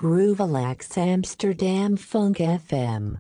Groovalax Amsterdam Funk FM.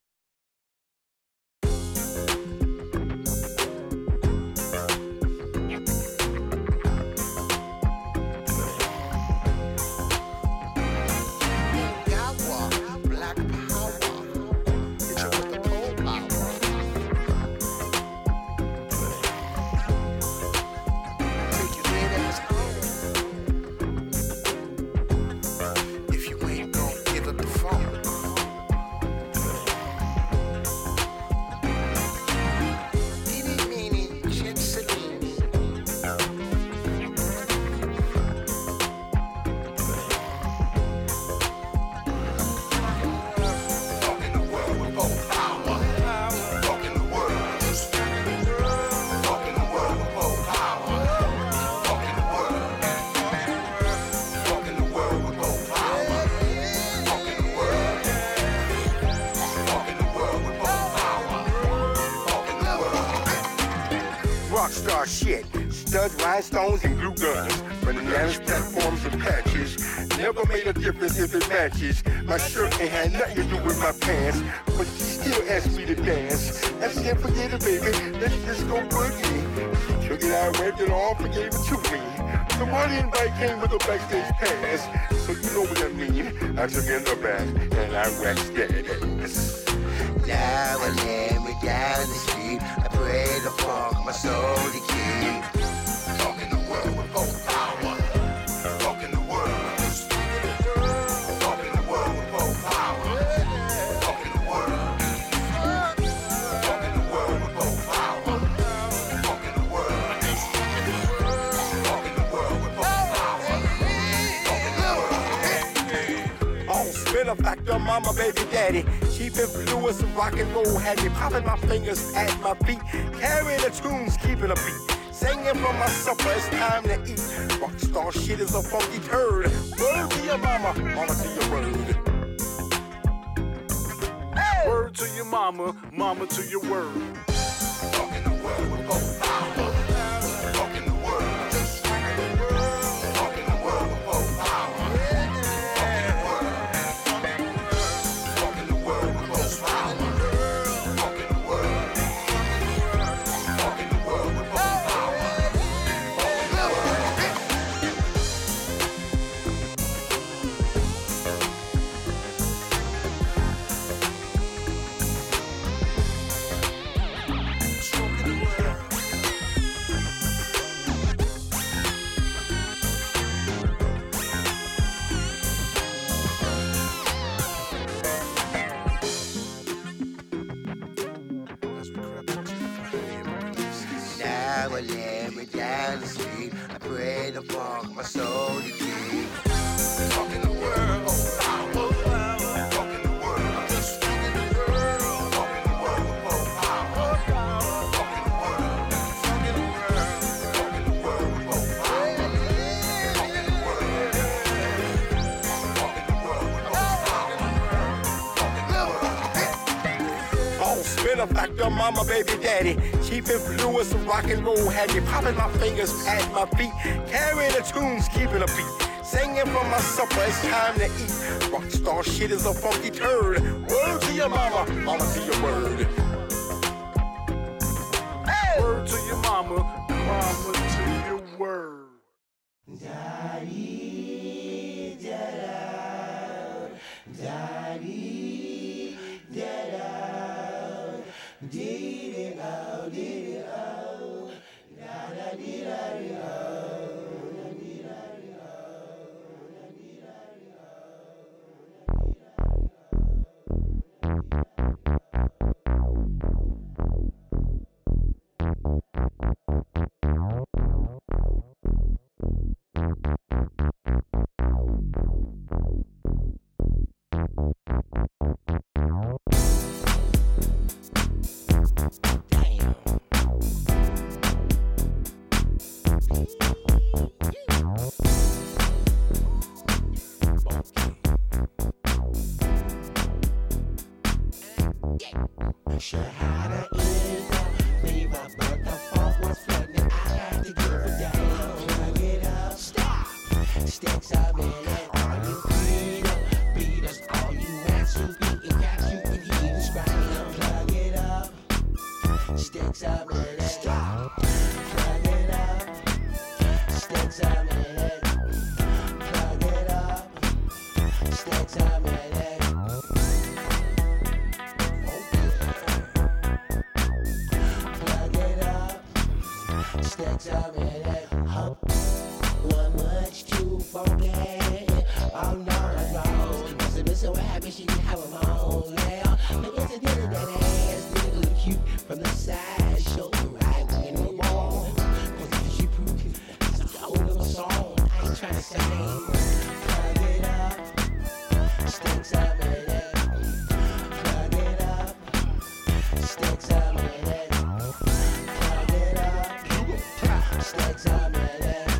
Rockstar shit, studs, rhinestones, and glue guns. Bananas, platforms, and patches. Never made a difference if it matches. My shirt ain't had nothing to do with my pants, but she still asked me to dance. I said, forget it, baby, let's just go boogie. She took it out, wiped it off, and gave it to me. The money invite came with a backstage pass, so you know what I mean. I took in the back, and I waxed that ass. Now I lay me down the street. I pray to funk my soul to keep. Talking the world with both power. Talking the world. Talking the world with both power. Talking the world. Talking the world with both power. Talking the world. Talking the world with both power. Talking the world. Oh, spinner factor, mama, baby, daddy. Cheap influence of rock and roll had me popping my fingers at my feet, carrying the tunes, keeping a beat, singing for my supper. It's time to eat. Rockstar shit is a funky turd. Word to your mama, mama to your word. Hey. Word to your mama, mama to your word. Talking the world with both power. Talking the world. Talking the world with both power. Now I lay me down the street. I pray to funk my soul to keep. Talking the world, talking the world, talking the world, talking the world with both power. Talking the world, talking the world with both power. Talking the world, talking the world with both power. Talking the world. Oh, spinner factor, mama, baby, daddy. Cheap influence of rock and roll had me popping my fingers at my feet, carrying the tunes, keeping a beat, singing for my supper. It's time to eat. Rockstar shit is a funky turd. Word to your mama, mama to your word. Hey. Word to your mama, mama to your word. Daddy, da-da, daddy, da-da, dee-dee-oh, dee-dee-oh, da-da-dee-da-dee-oh. Shahada is a fever, but the funk was flooding. I had to give it down. Plug it up, stop. Sticks are in it. Are you free to be some of that. Stop. Plug it up. Stick some of that. Plug it up. Stick some of that. Plug it up. Stick some of that. One much too funky. Oh no, that's wrong. Must have been so happy she didn't have a moan. Yeah, but yes, it did that ass. Did look cute from the side. Show the right in the wall. Cause if she proved it's a whole little song. I ain't trying to sing. Plug it up. Stick some of that. Plug it up. Stick some of that. Plug it up. Stick some of that.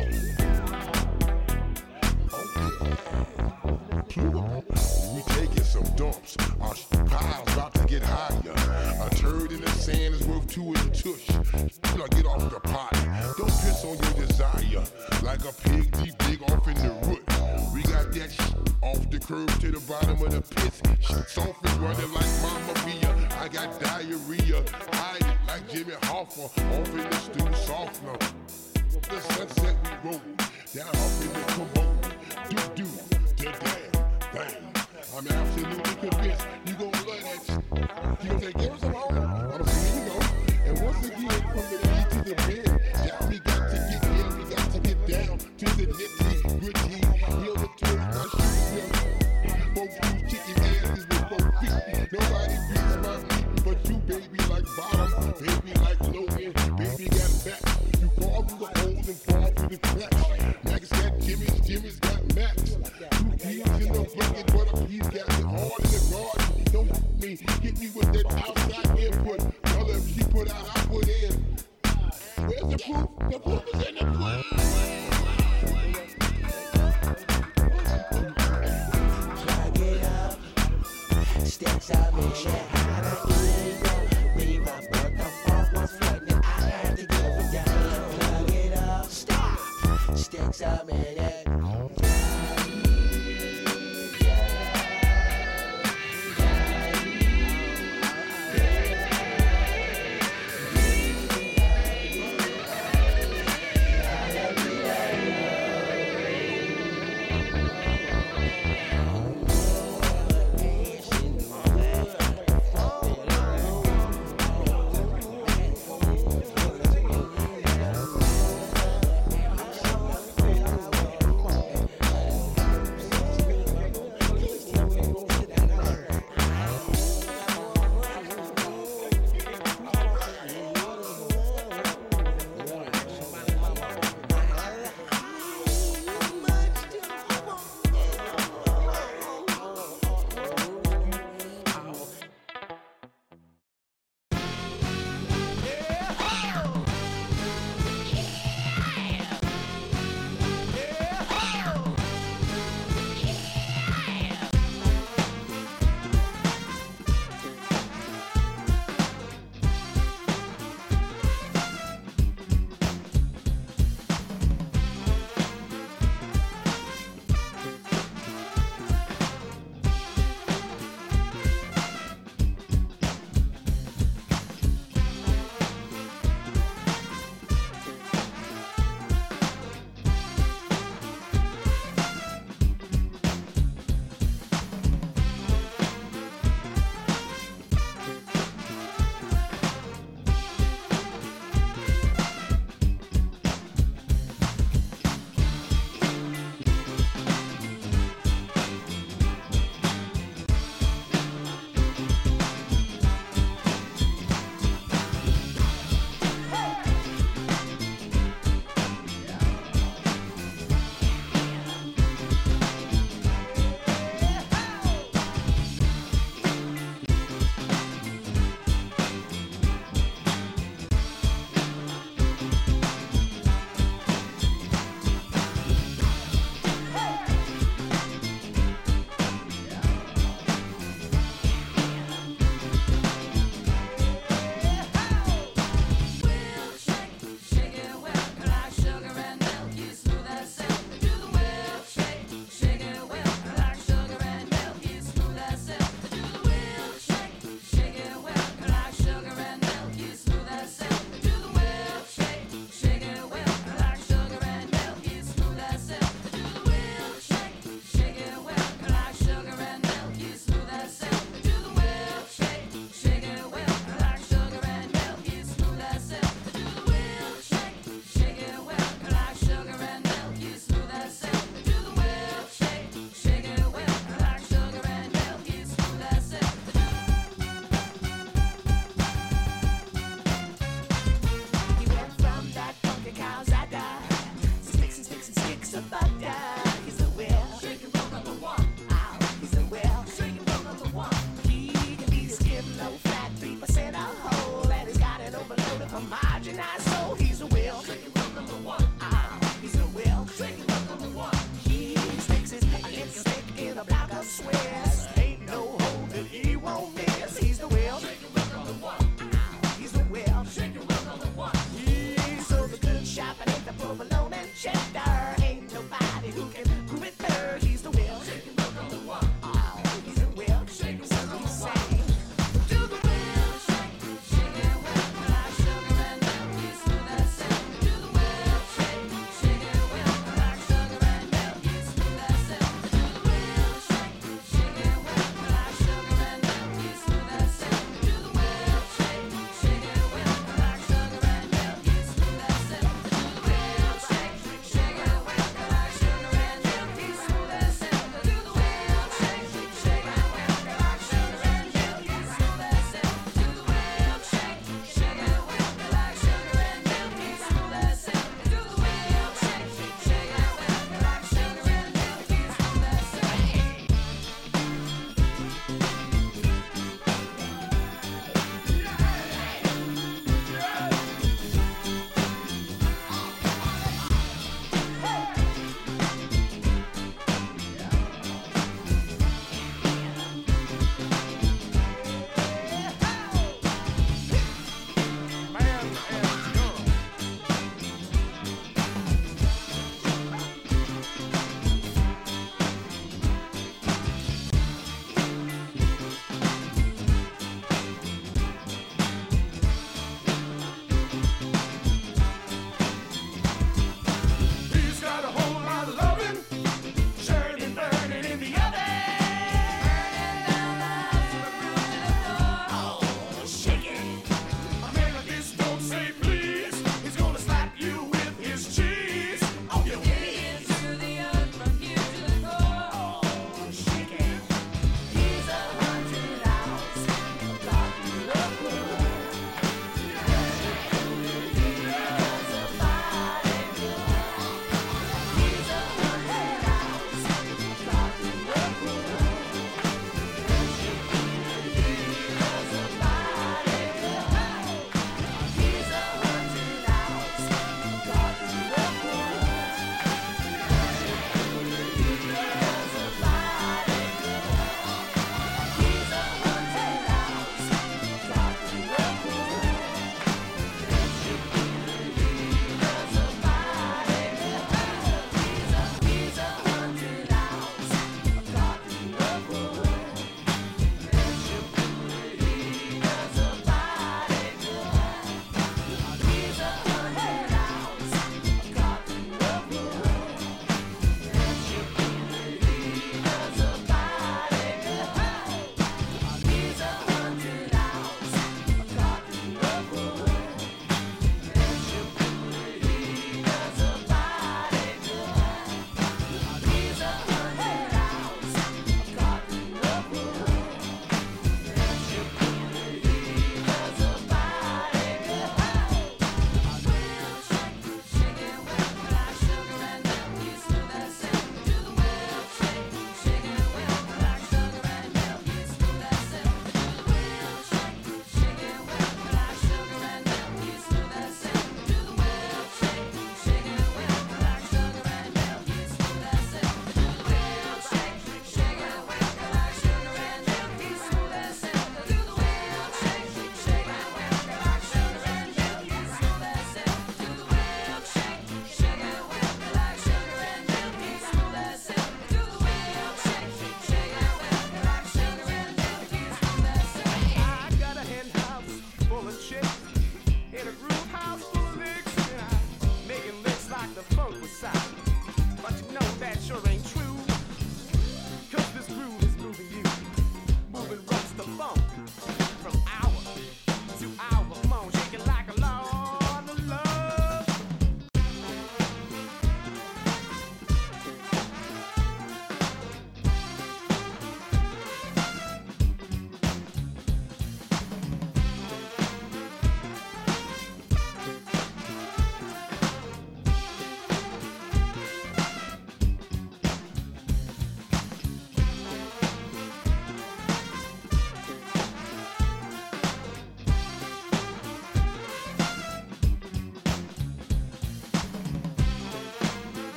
We taking some dumps. Our pile's about to get higher. A turd in the sand is worth two in the tush. Now get off the pot. Don't piss on your desire. Like a pig deep dig off in the root. We got that off the curb to the bottom of the pit. Soft is running like Mama Mia. I got diarrhea. Hide it like Jimmy Hoffa. Off in the stew softener. The sunset we roll. Down off in the commode. Do the damn thing. I'm absolutely convinced you gon' love that shit. You gon' say, give us some home. I'm saying, you know. And once again, from the knee to the bed, now we got to get in, we got to get down to the nitty gritty. Heal the twist, my shoes will. Both you chicken asses with both feet. Nobody beats my feet but you, baby, like bottom, baby, like Logan, baby, got back. You fall through the holes and fall through the cracks. Max got Jimmy's got Max. Two peas in the bucket, but a piece got it hard in the garden. Don't hit me with that outside input. Tell her if she put out, I put in. Where's the proof? The proof is in the pudding. Plug it up. Sticks up in that high ego. Leave my butt the fuck was flooding. I had to give it down. Plug it up. Stop. Sticks up in that. swears. Ain't no hole that he won't miss. He's the will. He's the will. He's so the good shop and ain't the provolone and cheddar. Ain't nobody who can prove it better. He's the will. Oh, he's the will. So he sang. Do the will. Shake it well. Like sugar and milk. He's still that same. Do the will. Shake it well. Like sugar and milk. He's still that same. Do the will.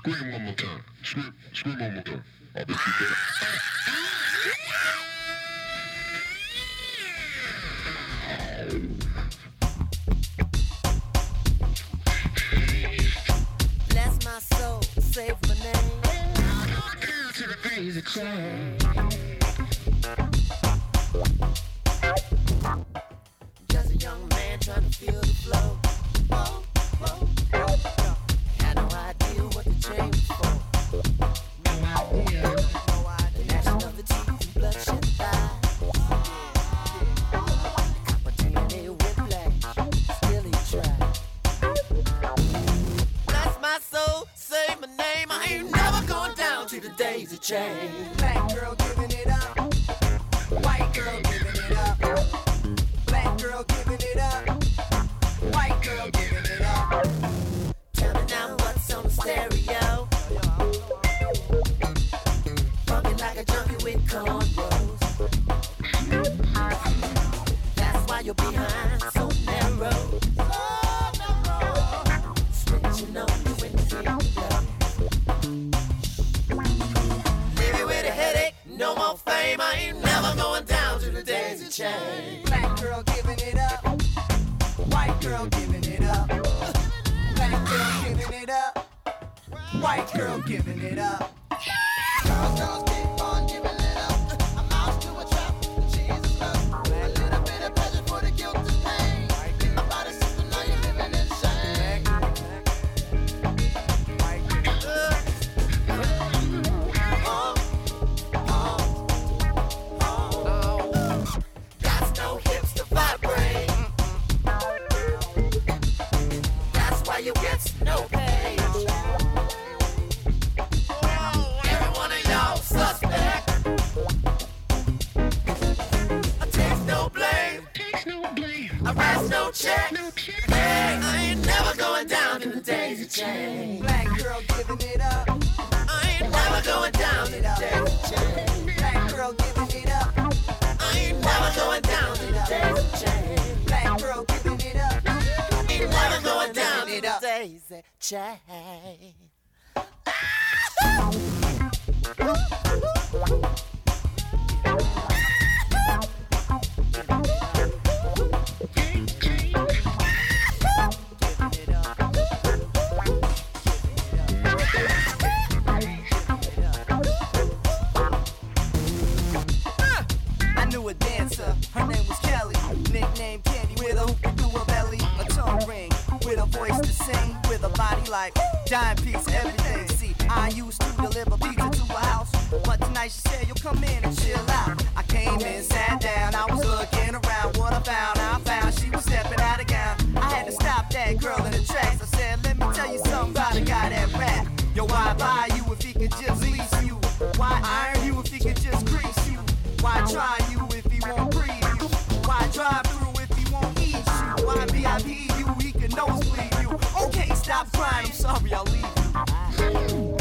Scream one more time. Scream one more time. I bet you better. Bless my soul, save my name. To the crazy train. Just a young man trying to feel the flow. Whoa, whoa, whoa. Had no idea what the chain was for. No idea. No idea. The gnashing of the teeth and bloodshot thighs. Copper DNA whiplash. Still he tried. Bless my soul, save my name. I ain't never going down to the daisy chain. Black girl giving it up. White girl giving it up. Black girl giving it up. White girl giving it up. Tell me now what's on the stereo. Funky like a junkie with cornrows. That's why you're behind so narrow. Switching on you when you feel love. Leave you with a headache, no more fame. I ain't never going down to the daisy chain. Black girl giving it up. White girl giving it up. Black girl giving it up. White girl giving it up. Girls keep on giving it up. A mouse to a trap, Jesus love. A little bit of pleasure for the guilt and pain. In my body system, now you're living in shame. Got no hips to vibrate. That's why you get no pay. Every one of y'all suspect. I take no blame. I write no check. Hey, I ain't never going down to the daisy chain. Black girl giving it up. I ain't never going down to the daisy chain. Black girl giving it up. I ain't never going down to the daisy chain. Black girl giving it up. I ain't never going down to the daisy chain. I knew a dancer, her name was Kelly. Nickname Candy with a hoop through her belly. A tongue ring with a voice to sing. With a body like dime piece, everything. See, I used to deliver pizza to her house, but tonight she said you'll come in and chill out. I came in, sat down, I was looking around. What I found she was stepping out of gown. I had to stop that girl in the tracks. I said, let me tell you something about a guy that rap. Yo, why buy you if he could just lease you? Why iron you if he could just grease you? Why try you if he won't breathe you? Why drive through if he won't eat you? Why VIP you, he can nosebleed you? Okay, stop crying, I'm sorry, I'll leave you.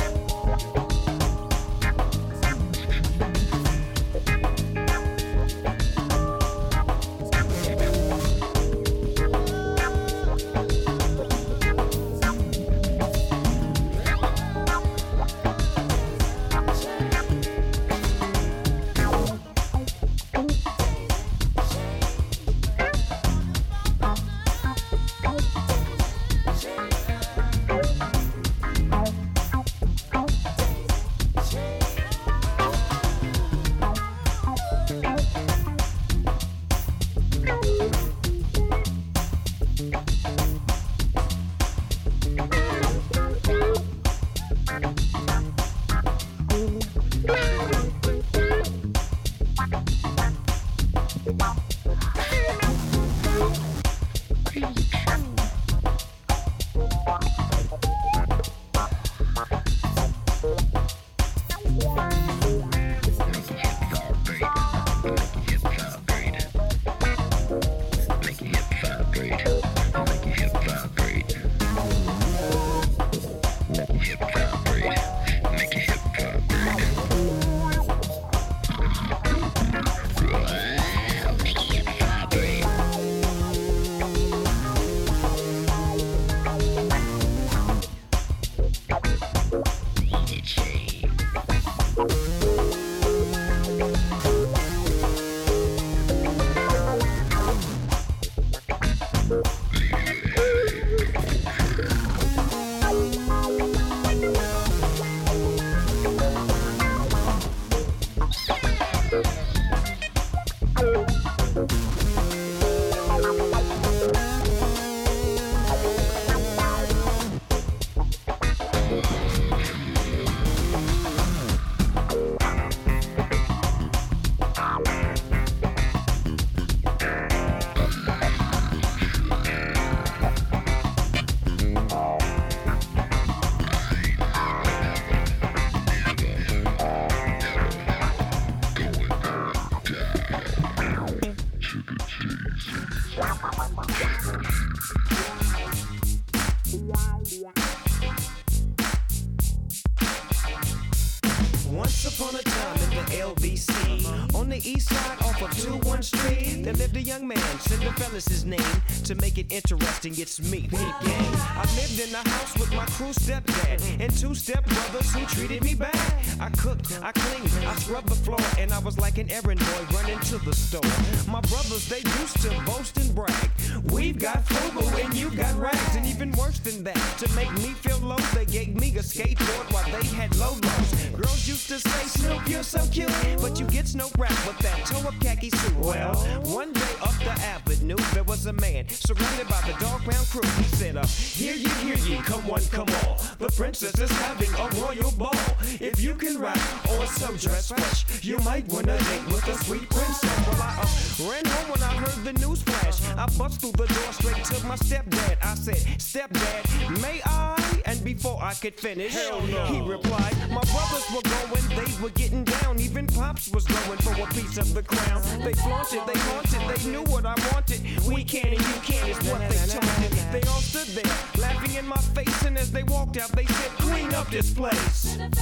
Once upon a time in the LBC, on the east side off of 21 Street, there lived a young man, Cinderella's his name. To make it interesting, it's me, Peep Gang. I lived in the house with my crew stepdad and two stepbrothers who treated me bad. I cooked, I cleaned, I scrubbed the floor, and I was like an errand boy running to the store. My brothers, they used to boast and brag. We've got frugal and you got rags, and even worse than that, to make me feel low, they gave me a skateboard while they had low lows. Girls used to say, Snoop, you're so cute, but you get no rap with that toe-up khaki suit. Well, one day up the avenue, there was a man surrounded by the dog pound crew. He said, hear ye, come one, come all. The princess is having a royal ball. If you can rap or so dress fresh, you might win a date with a sweet princess. Well, I ran home when I heard the news flash. I bust through the door straight to my stepdad. I said, Stepdad, may I? And before I could finish, he replied, my brothers were going, they were getting down. Even Pops was going for a piece of the crown. They flaunted, they haunted, they knew what I wanted. We can and you can is what they taunted. They all stood there, laughing in my face, and as they walked out, they said, clean up this place. And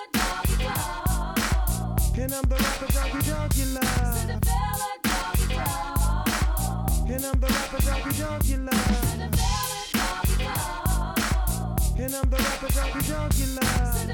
I'm the rapper doggy dog you love. And I'm the rapper doggy dog you love. And I'm the rapper doggy dog you love.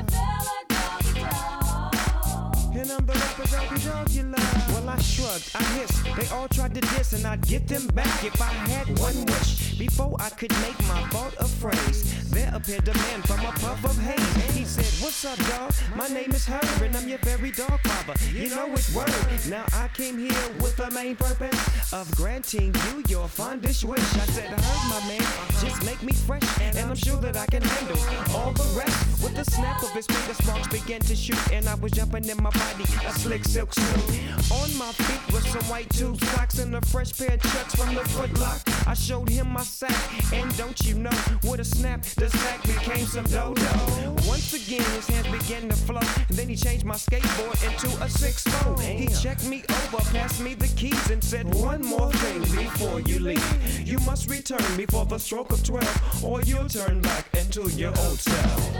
And I'm the rapper doggy dog you love. Well, I shrugged, I hissed. They all tried to diss, and I'd get them back if I had one wish. Before I could make my thought a phrase, there appeared a man from a puff of haze. He said, what's up, dog? My name is Herb, and I'm your very dog father. You know it's word. Now I came here with the main purpose of granting you your fondest wish. I said, Herb, my man, just make me fresh, and I'm sure that I can handle all the rest. With the snap of his finger, sparks began to shoot, and I was jumping in my body, a slick silk suit. On my feet was some white tube socks and a fresh pair of chucks from the Foot Lock. I showed him my sack, and don't you know, with a snap, the sack became some dodo. Once again, his hands began to flow, and then he changed my skateboard into a 6-4. He checked me over, passed me the keys, and said, one more thing before you leave. You must return before the stroke of 12, or you'll turn back into your old self.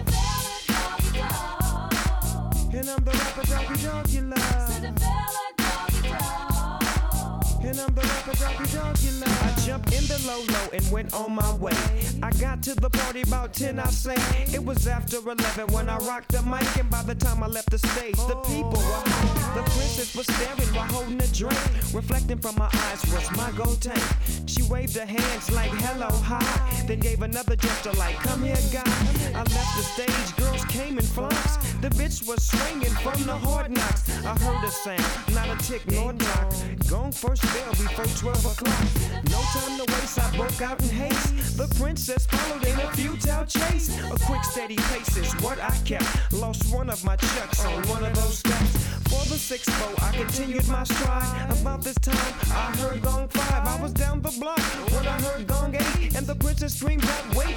And I'm the rapper doggy dog you love. And I'm the rapper doggy dog you love. I jumped in the low and went on my way. I got to the party about 10, I say. It was after 11 when I rocked the mic, and by the time I left the stage, the people were high. The princess was staring while holding a drink. Reflecting from my eyes was my gold tank. She waved her hands like hello, hi, then gave another gesture like come here, guy. I left the stage, girls came in flocks. The bitch was swinging from the hard knocks. I heard a sound, not a tick nor knock. Gone first bell before 12 o'clock. No time to waste, I broke out in haste. The princess followed in a futile chase. A quick steady pace is what I kept. Lost one of my chucks on one of those steps. For the 6-4, I continued my stride. About this time, I heard gong 5. I was down the block when I heard gong 8, and the princess screamed out, wait.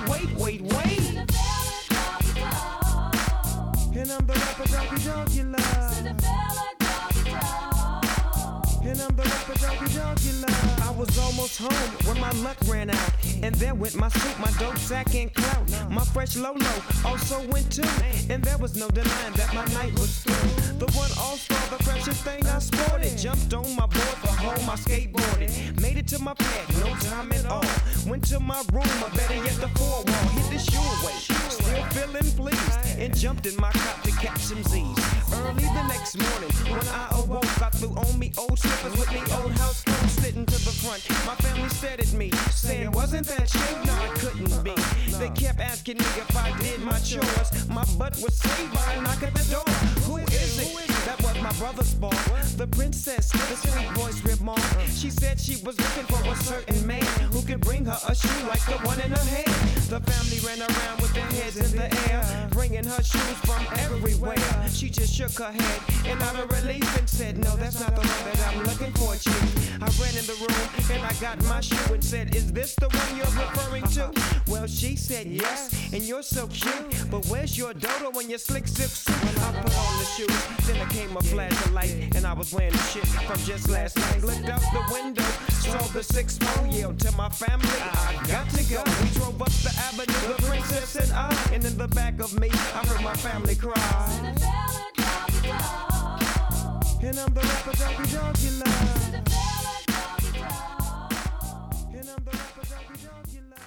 And I'm the rapper doggy dog you love. And I'm the rapper doggy dog you love. I was almost home when my luck ran out, and there went my suit, my dope sack and clout. My fresh Lolo also went too, and there was no denying that my night was through. The one all-star, the freshest thing I sported. Jumped on my board for home, I skateboarded. Made it to my pad, no time at all. Went to my room, or better yet the 4-wall. Hit the shoe away, still feeling pleased, and jumped in my cop to catch some Z's. Early the next morning, when I awoke, I threw on me old slippers with me old house clothes, sitting to the front. My family stared at me, saying, wasn't that you? No, it couldn't be. They kept asking me if I did my chores. My butt was saved by a knock at the door. Who is it? That was my brother's ball. The princess, the sweet voice remarked. She said she was looking for a certain man could bring her a shoe like the one in her hand. The family ran around with their heads in the air. bringing her shoes from everywhere. She just shook her head and out of relief and said, no, that's not the one that I'm looking for, Chief. I ran in the room and I got my shoe and said, is this the one you're referring to? Well, she said yes, and you're so cute, but where's your dodo when your slick silk suit? I put on the shoes, then there came a flash of light, and I was wearing the shit from just last night. Looked out the window, saw the 6-4, yelled to my family, I got to go. We drove up the avenue, the princess and I, and in the back of me, I heard my family cry. And I'm the rapper doggy dog you love. And I'm the rapper doggy dog you love.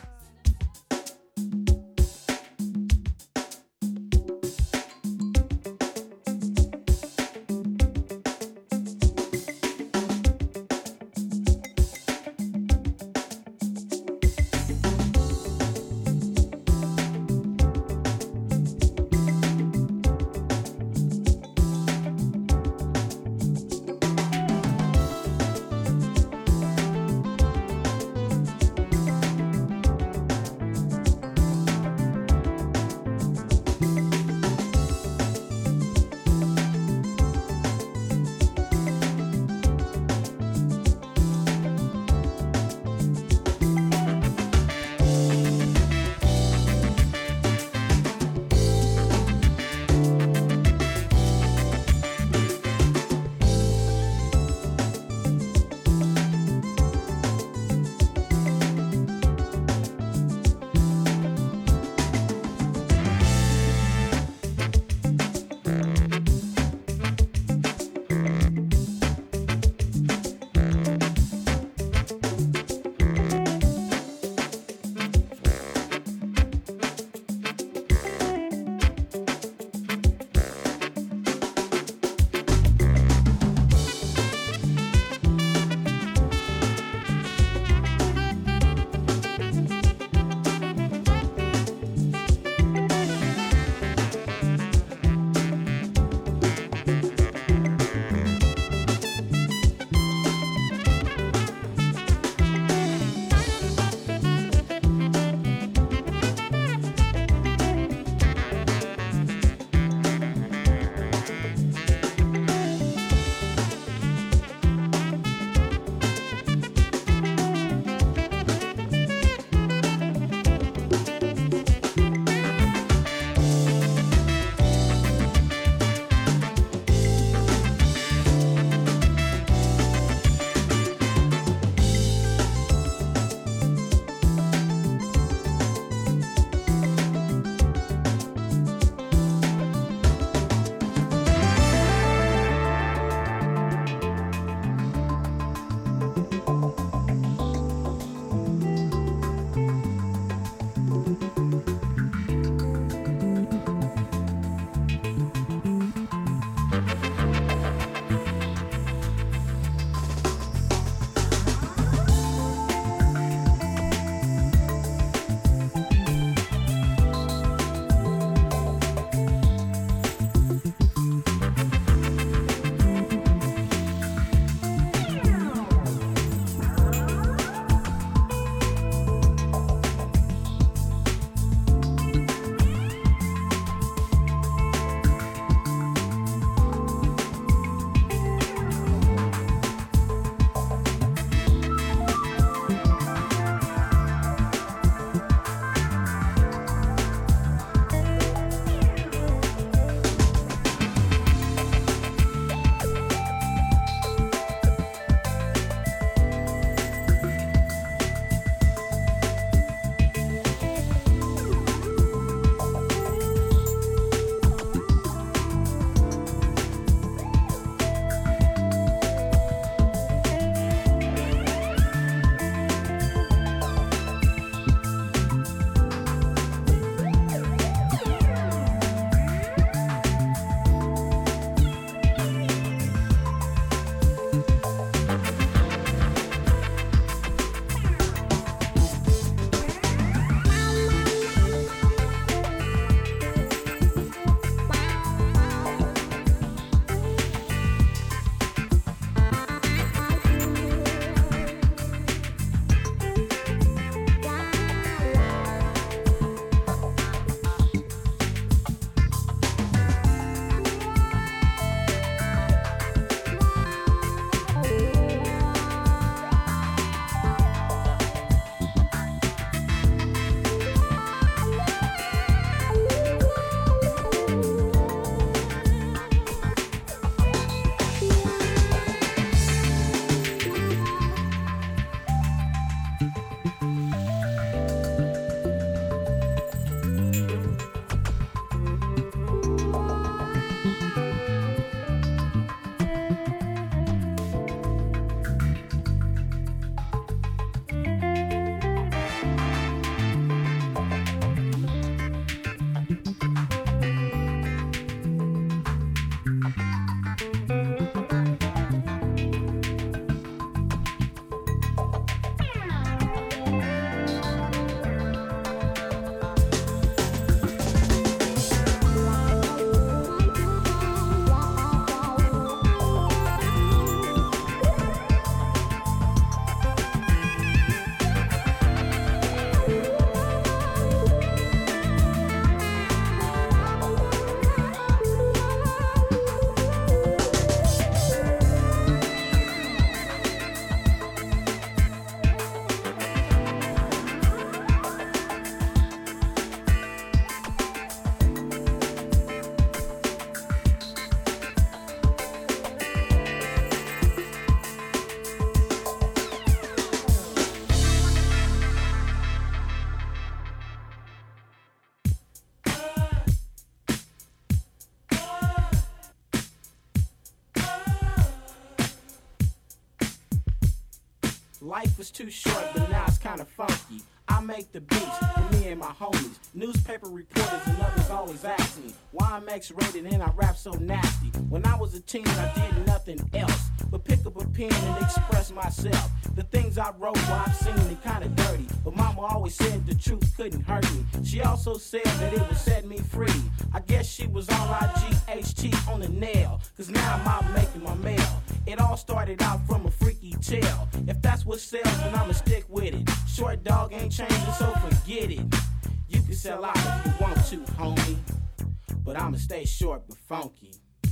Life was too short, but now it's kinda funky. I make the beats for me and my homies. Newspaper reporters and others always ask me why I'm X-rated and I rap so nasty. When I was a teen, I did nothing else but pick up a pen and express myself. The things I wrote while I've seen it kinda dirty, but mama always said the truth couldn't hurt me. She also said that it would set me free. I guess she was R-I-G-H-T on the nail, cause now I'm out making my mail. It all started out from a freaky tale. If that's what sells, then I'ma stick with it. Short dog ain't changing, so forget it. You can sell out if you want to, homie, but I'ma stay short but funky.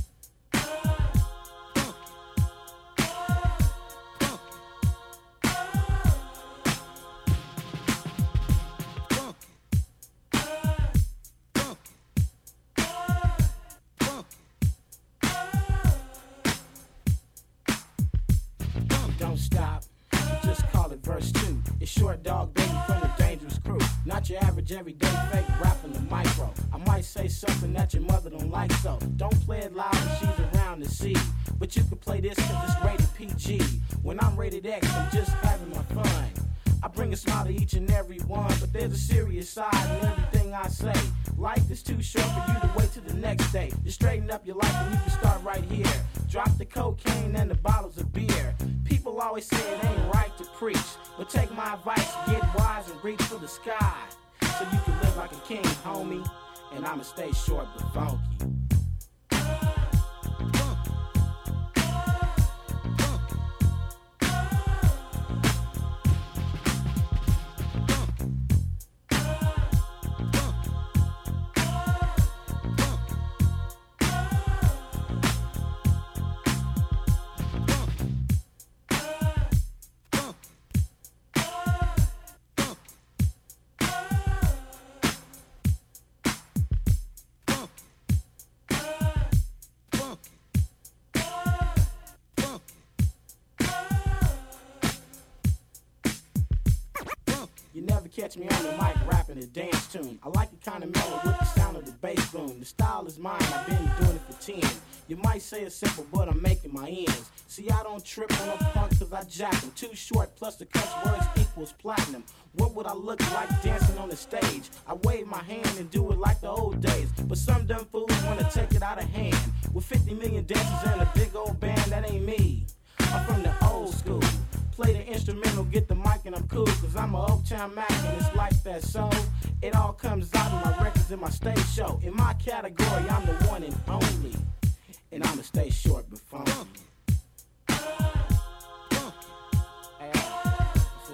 Don't stop, just call it verse 2. It's Short Dog Baby from the Dangerous Crew. Not your average everyday fake rapping the micro. I might say something that your mother don't like, so don't play it loud when she's around to see. But you can play this cause it's rated PG. When I'm rated X, I'm just having my fun. I bring a smile to each and every one, but there's a serious side in everything I say. Life is too short for you to wait till the next day. Just straighten up your life and you can start right here. Drop the cocaine and the bottles of beer. People always say it ain't right to preach, but take my advice, get wise and reach for the sky, so you can live like a king, homie, and I'ma stay short but funky. Catch me on the mic rapping a dance tune. I like it kinda mellow with the sound of the bass boom. The style is mine, I've been doing it for 10. You might say it's simple, but I'm making my ends. See, I don't trip on a punk cause I jack them. Too short plus the cuss words equals platinum. What would I look like dancing on the stage? I wave my hand and do it like the old days. But some dumb fools wanna take it out of hand. With 50 million dancers and a big old band, that ain't me. I'm from the old school. Play the instrumental, get the mic, and I'm cool. Cause I'm a Oaktown Mac and it's like that. So it all comes out in my records and my stage show. In my category, I'm the one and only. And I'ma stay short but funky. Hey, that's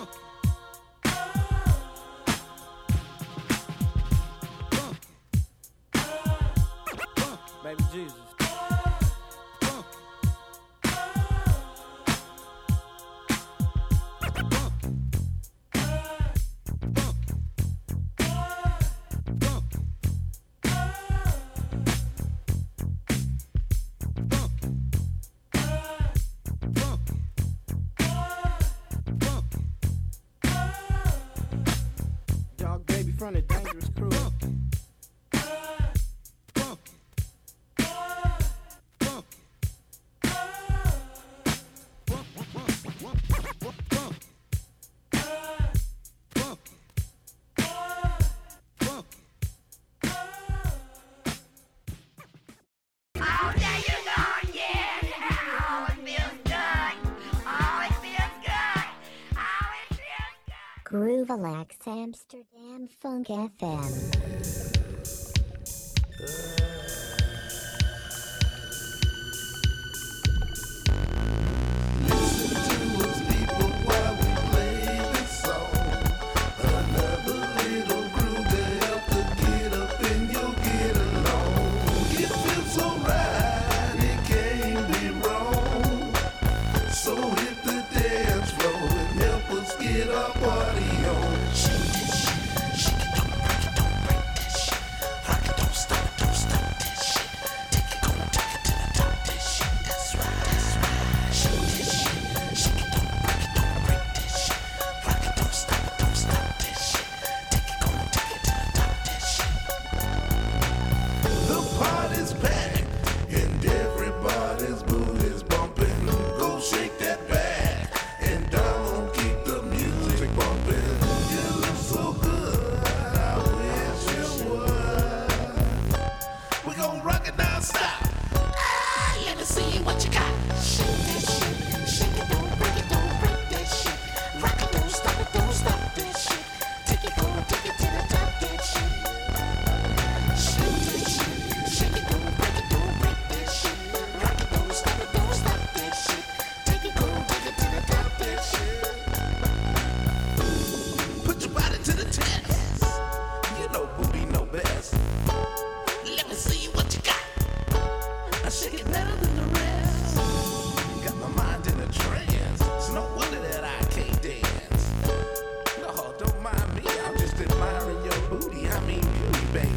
it. Baby Jesus. From the Dangerous Crew. Groovalax Amsterdam Funk FM. Get our party on. Shake it, shake it, don't break it, don't break that shit. stop. Let me see what you got. Shake that shit, shake it, don't break that shit. Rock it, don't stop that shit. Take it, go, take it to the top, that shit. Shake that shit, shake it, don't break that shit. Rock it, don't stop that shit. Take it, go, take it to the top, that shit. Put your body to the test. You know booty know best. Let me see what you got. I shake it better than the rest. Got my mind in a trance. It's no wonder that I can't dance. No, don't mind me. I'm just admiring your booty. I mean beauty, baby.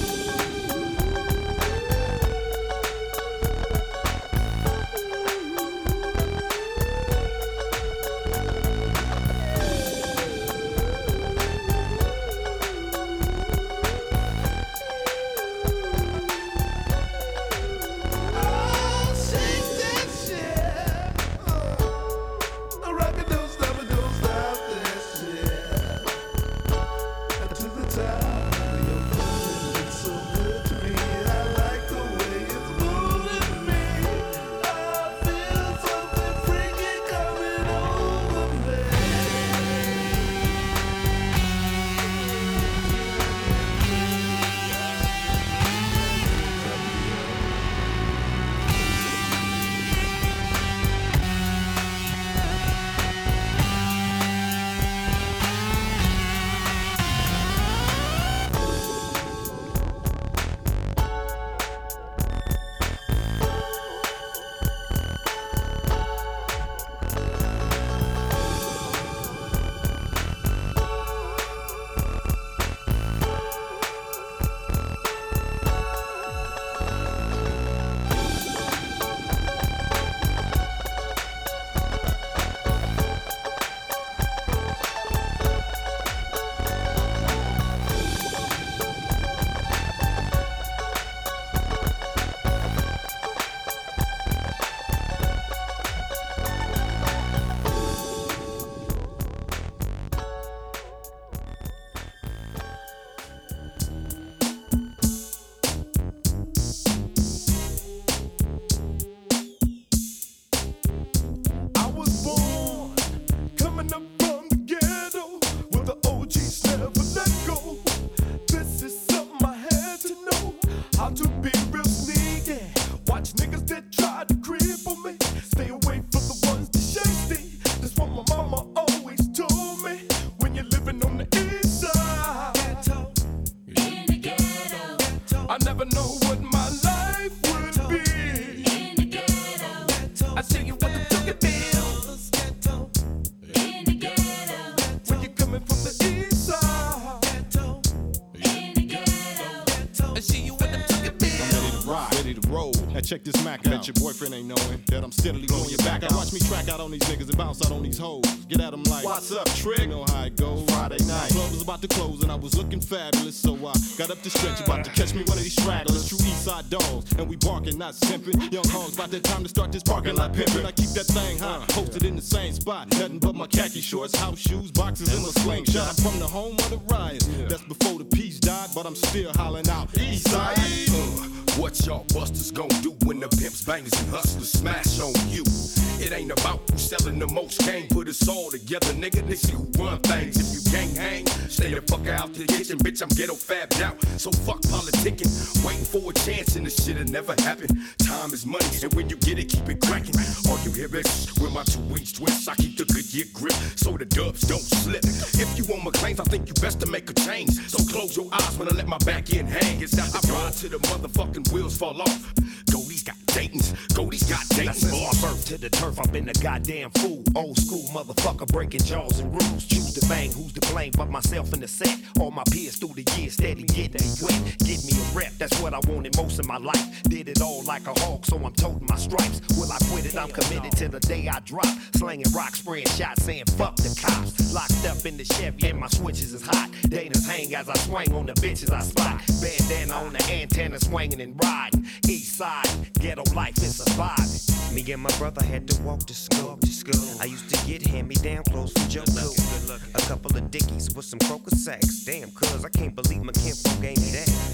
Check this Mac out. Bet your boyfriend ain't knowing that I'm steadily blowing your back out. Watch me track out on these niggas and bounce out on these hoes. Get at them like, what's up, Trick? You know how it goes. Friday night. Club was about to close and I was looking fabulous. So I got up the stretch, about to catch me one of these stragglers. True east side dogs, and we barking, not simping. Young hogs, about that time to start this parking lot pimping. I keep that thing high, posted in the same spot. Nothing but my khaki shorts, house shoes, boxes, and my slingshot. I'm from the home of the riots. That's before the peace died, but I'm still hollering out east side. What y'all busters gon' do when the pimps, bangers, and hustlers smash on you? It ain't about who's selling the most cane. Put us all together, nigga. They see who run things. If you can't hang, stay the fuck out the kitchen. Bitch, I'm ghetto fabbed out. So fuck politicking. Waiting for a chance and this shit'll never happen. Time is money, and when you get it, keep it cracking. All you hear is with my 2 weeks twist. I keep the good year grip so the dubs don't slip. If you want my claims, I think you best to make a change. So close your eyes when I let my back end hang. It's out the ride till the motherfucking wheels fall off. Goldie's got Dayton's, Goldie's got Dayton's. Since my birth to the turf, I've been a goddamn fool. Old school motherfucker breaking jaws and rules. Choose to bang, who's to blame but myself in the set. All my peers through the years steady getting me wet. Give me a rep, that's what I wanted most of my life. Did it all like a hawk, so I'm toting my stripes. Will I quit it? I'm committed till the day I drop. Slanging rock, spraying shots, saying fuck the cops. Locked up in the Chevy and my switches is hot. Dana's hang as I swing on the bitches I spot. Bandana on the antenna swinging and riding. East side, ghetto life is surviving. Me and my brother had to walk to school. I used to get hand-me-down clothes from Joe Cool. A couple of dickies with some croaker sacks. Damn, cuz I can't believe my kinfolk gave me that.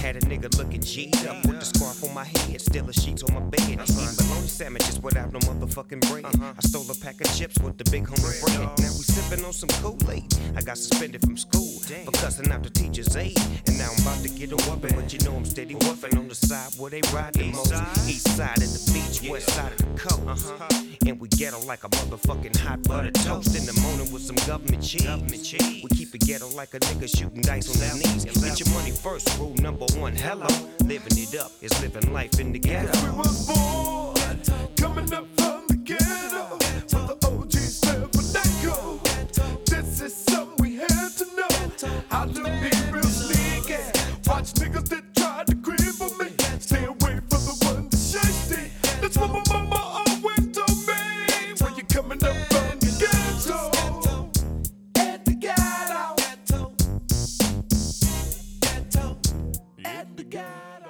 Had a nigga looking G'd up with the scarf on my head, still the sheets on my bed. Eating bologna sandwiches without no motherfucking bread. I stole a pack of chips with the big homie bread. Now we sipping on some Kool-Aid. I got suspended from school for cussing out the teacher's aide. And now I'm about to get a whooping, but you know I'm steady woofing on the side where they ride the most. East side of the beach, west side of the coast. And we ghetto like a motherfucking hot butter toast. In the morning with some government cheese. We keep it ghetto like a nigga shooting dice on their knees. Get your money first, rule number one. Hello, living it up is living life in the ghetto. We was born coming up from the ghetto, where the OGs never let go. This is something we had to know. How to be real sneaky. Watch niggas that try to grip on me. Stay away from the one that shakes it. That's what my mama always told me. When you coming up from the ghetto, at the ghetto, at the ghetto.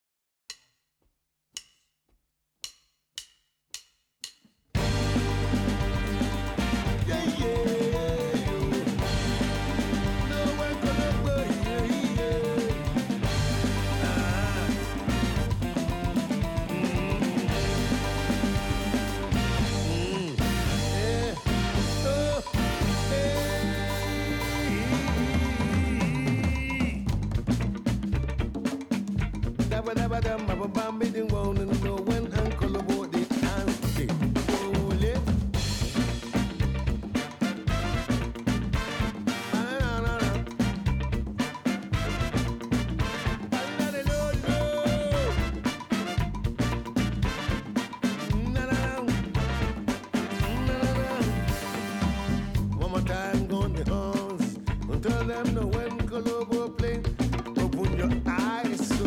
One more time, go on the horns. Tell them no when Colombo play. Open your eyes so.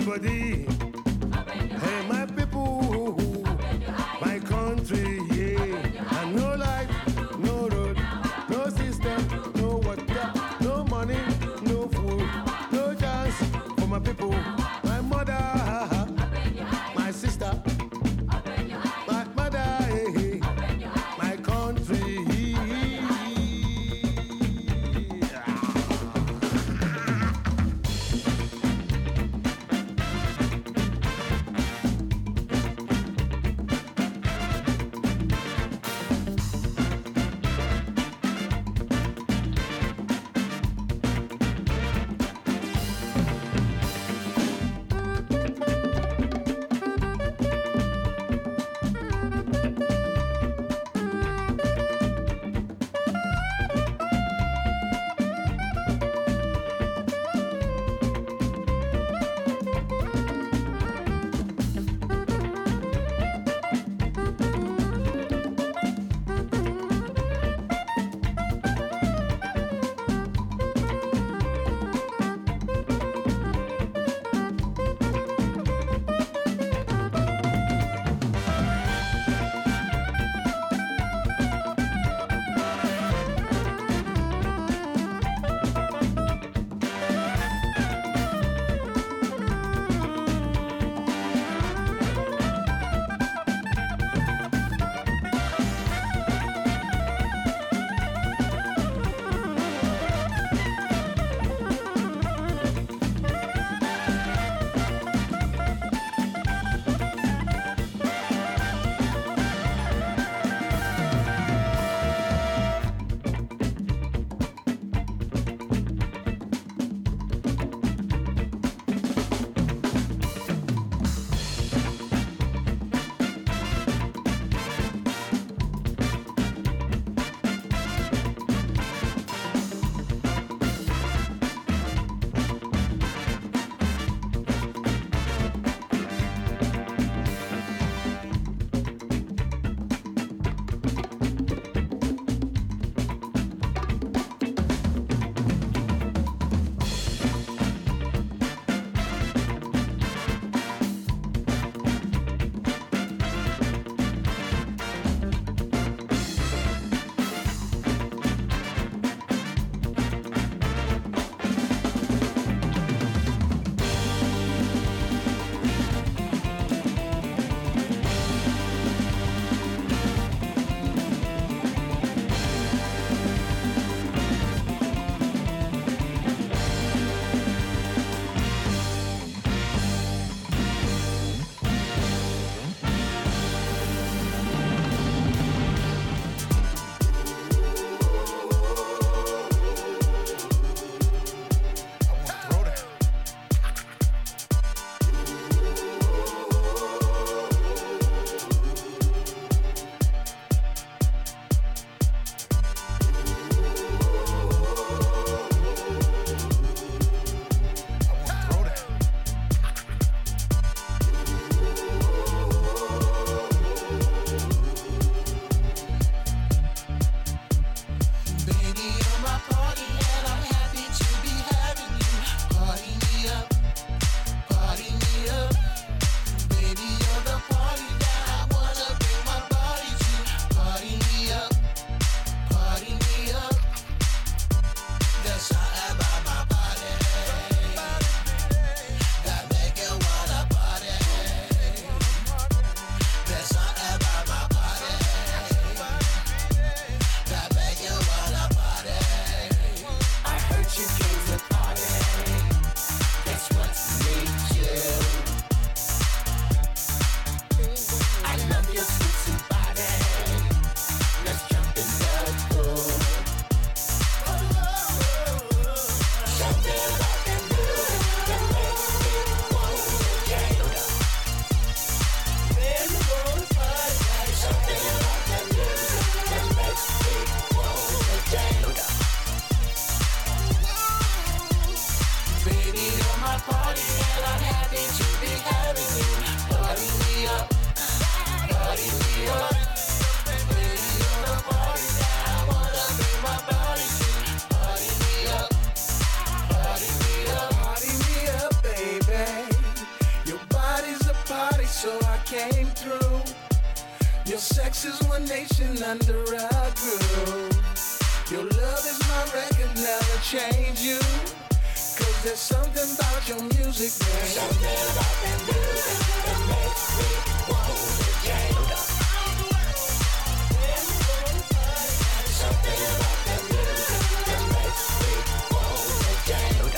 everybody. Hey, my people, my country, yeah. And no life, no road, no system, no water, no money, no food, no chance for my people. My mother, my sister, my mother, hey, my country. so I came through. Your sex is one nation under a groove. Your love is my record, never change you. Cause there's something about your music, man. Something about that music that makes me wanna jam. Something about that music that makes me wanna jam.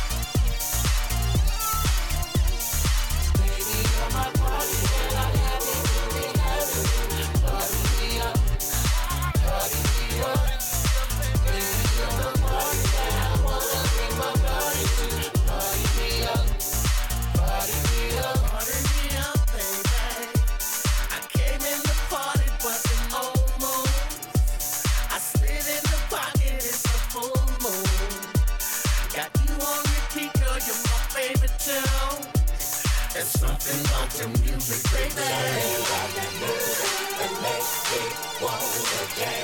Baby, you're my party, and I have it, really have it. Party me up, party me up. Baby, you're my party, and I wanna bring my body to. Party me up, party me up, party me up, baby. I came in the party, bustin' old moves. I slid in the pocket, it's a full moon. Got you on repeat, girl, you're my favorite tune. There's something about your music, baby. Something about that music that makes me wanna jam.